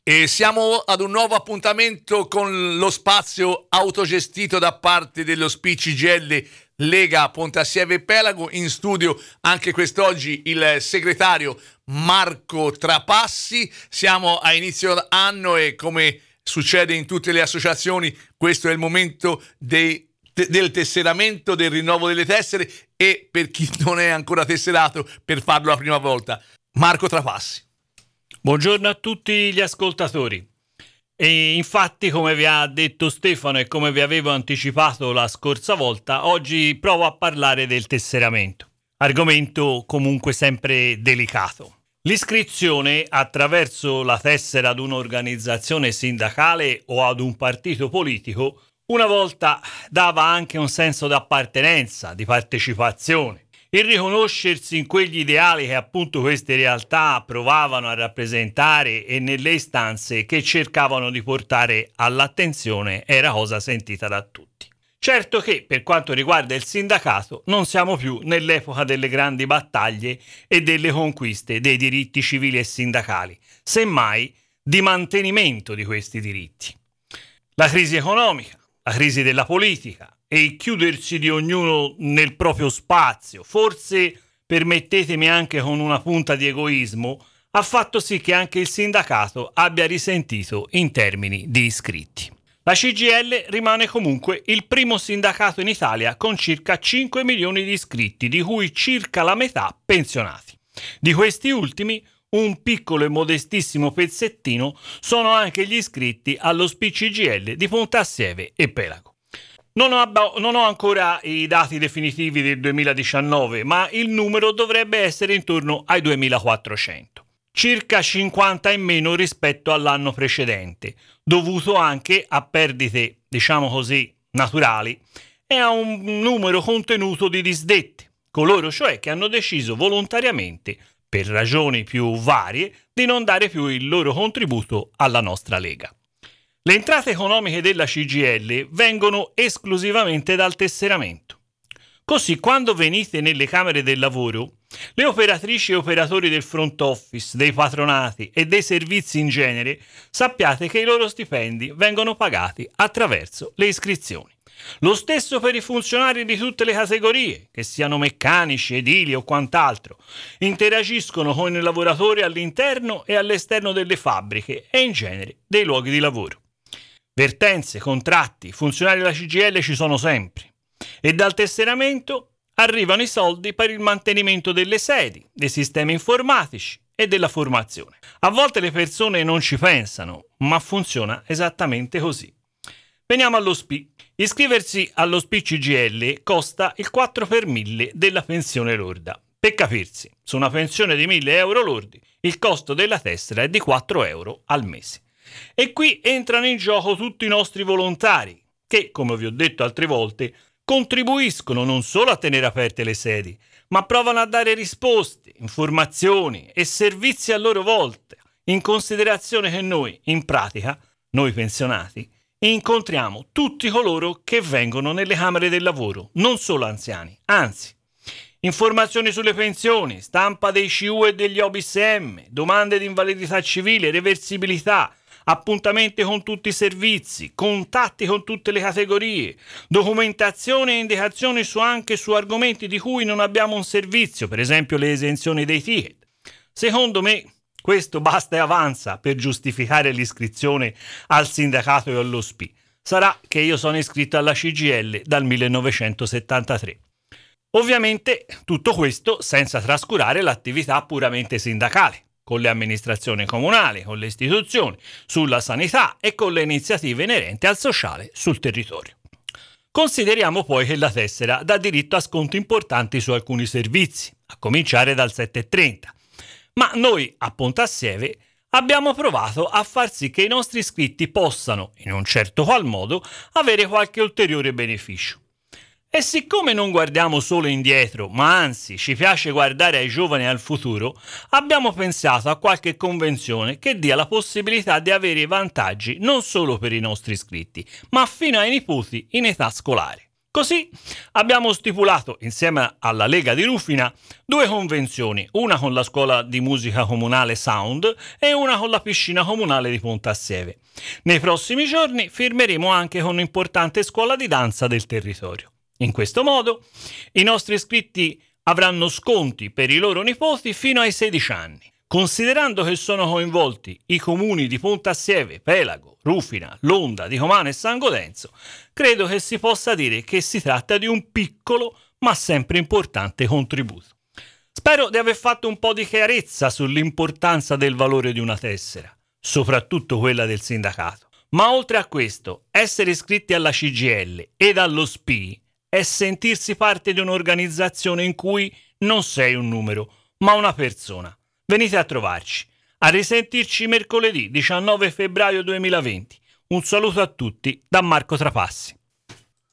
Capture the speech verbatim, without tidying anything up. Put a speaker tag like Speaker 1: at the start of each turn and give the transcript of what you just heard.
Speaker 1: E siamo ad un nuovo appuntamento con lo spazio autogestito da parte dello S P I C G I L Lega Pontassieve e Pelago. In studio anche quest'oggi il segretario Marco Trapassi. Siamo a inizio anno e, come succede in tutte le associazioni, questo è il momento dei, de, del tesseramento, del rinnovo delle tessere, e per chi non è ancora tesserato, per farlo la prima volta. Marco Trapassi.
Speaker 2: Buongiorno a tutti gli ascoltatori. E infatti, come vi ha detto Stefano e come vi avevo anticipato la scorsa volta, oggi provo a parlare del tesseramento, argomento comunque sempre delicato. L'iscrizione attraverso la tessera ad un'organizzazione sindacale o ad un partito politico una volta dava anche un senso d'appartenenza, di partecipazione. Il riconoscersi in quegli ideali che appunto queste realtà provavano a rappresentare e nelle istanze che cercavano di portare all'attenzione era cosa sentita da tutti. Certo che per quanto riguarda il sindacato non siamo più nell'epoca delle grandi battaglie e delle conquiste dei diritti civili e sindacali, semmai di mantenimento di questi diritti. La crisi economica, la crisi della politica e il chiudersi di ognuno nel proprio spazio, forse permettetemi anche con una punta di egoismo, ha fatto sì che anche il sindacato abbia risentito in termini di iscritti. La C G I L rimane comunque il primo sindacato in Italia con circa cinque milioni di iscritti, di cui circa la metà pensionati. Di questi ultimi, un piccolo e modestissimo pezzettino sono anche gli iscritti allo S P I C G I L di Pontassieve e Pelago. Non ho, non ho ancora i dati definitivi del duemiladiciannove, ma il numero dovrebbe essere intorno ai duemilaquattrocento, circa cinquanta in meno rispetto all'anno precedente, dovuto anche a perdite, diciamo così, naturali e a un numero contenuto di disdette, coloro cioè che hanno deciso volontariamente, per ragioni più varie, di non dare più il loro contributo alla nostra Lega. Le entrate economiche della C G I L vengono esclusivamente dal tesseramento. Così, quando venite nelle camere del lavoro, le operatrici e operatori del front office, dei patronati e dei servizi in genere, sappiate che i loro stipendi vengono pagati attraverso le iscrizioni. Lo stesso per i funzionari di tutte le categorie, che siano meccanici, edili o quant'altro, interagiscono con i lavoratori all'interno e all'esterno delle fabbriche e in genere dei luoghi di lavoro. Vertenze, contratti, funzionari della C G I L ci sono sempre, e dal tesseramento arrivano i soldi per il mantenimento delle sedi, dei sistemi informatici e della formazione. A volte le persone non ci pensano, ma funziona esattamente così. Veniamo allo S P I. Iscriversi allo S P I C G I L costa il quattro per mille della pensione lorda. Per capirsi, su una pensione di mille euro lordi, il costo della tessera è di quattro euro al mese. E qui entrano in gioco tutti i nostri volontari, che, come vi ho detto altre volte, contribuiscono non solo a tenere aperte le sedi, ma provano a dare risposte, informazioni e servizi a loro volta, in considerazione che noi, in pratica, noi pensionati, incontriamo tutti coloro che vengono nelle camere del lavoro, non solo anziani, anzi. Informazioni sulle pensioni, stampa dei C U e degli O B S M, domande di invalidità civile, reversibilità, appuntamenti con tutti i servizi, contatti con tutte le categorie, documentazione e indicazioni su anche su argomenti di cui non abbiamo un servizio, per esempio le esenzioni dei ticket. Secondo me questo basta e avanza per giustificare l'iscrizione al sindacato e allo S P I. Sarà che io sono iscritto alla C G I L dal millenovecentosettantatré. Ovviamente tutto questo senza trascurare l'attività puramente sindacale, con le amministrazioni comunali, con le istituzioni, sulla sanità e con le iniziative inerenti al sociale sul territorio. Consideriamo poi che la tessera dà diritto a sconti importanti su alcuni servizi, a cominciare dal sette e trenta. Ma noi a Pontassieve abbiamo provato a far sì che i nostri iscritti possano, in un certo qual modo, avere qualche ulteriore beneficio. E siccome non guardiamo solo indietro, ma anzi ci piace guardare ai giovani e al futuro, abbiamo pensato a qualche convenzione che dia la possibilità di avere vantaggi non solo per i nostri iscritti, ma fino ai nipoti in età scolare. Così abbiamo stipulato insieme alla Lega di Rufina due convenzioni, una con la scuola di musica comunale Sound e una con la piscina comunale di Pontassieve. Nei prossimi giorni firmeremo anche con un'importante scuola di danza del territorio. In questo modo i nostri iscritti avranno sconti per i loro nipoti fino ai sedici anni. Considerando che sono coinvolti i comuni di Pontassieve, Pelago, Rufina, Londa, Dicomano e San Godenzo, credo che si possa dire che si tratta di un piccolo ma sempre importante contributo. Spero di aver fatto un po' di chiarezza sull'importanza del valore di una tessera, soprattutto quella del sindacato. Ma oltre a questo, essere iscritti alla C G I L ed allo S P I è sentirsi parte di un'organizzazione in cui non sei un numero, ma una persona. Venite a trovarci. A risentirci mercoledì diciannove febbraio duemilaventi. Un saluto a tutti da Marco Trapassi.